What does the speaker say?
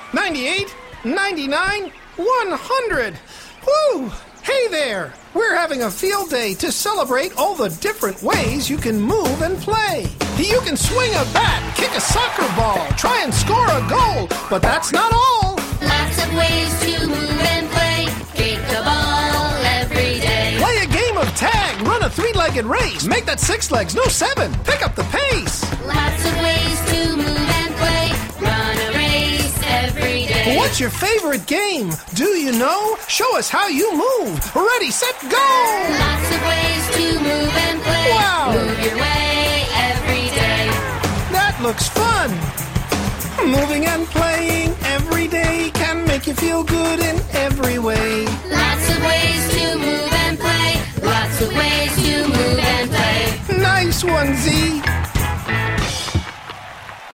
98, 99, 100. Woo! Hey there! We're having a field day to celebrate all the different ways you can move and play. You can swing a bat, kick a soccer ball, try and score a goal, but that's not all. Lots of ways to move and play. Kick the ball every day. Play a game of tag, run a three-legged race. Make that 6 legs, no 7. Pick up the pace. Lots of ways to move and play. Run a race every day. What's your favorite game? Do you know? Show us how you move. Ready, set, go! Lots of ways to move and play. Wow! Move your way every day. That looks fun. Moving and playing every day can make you feel good in every way. Lots of ways to move and play. Lots of ways to move and play. Nice one, Z.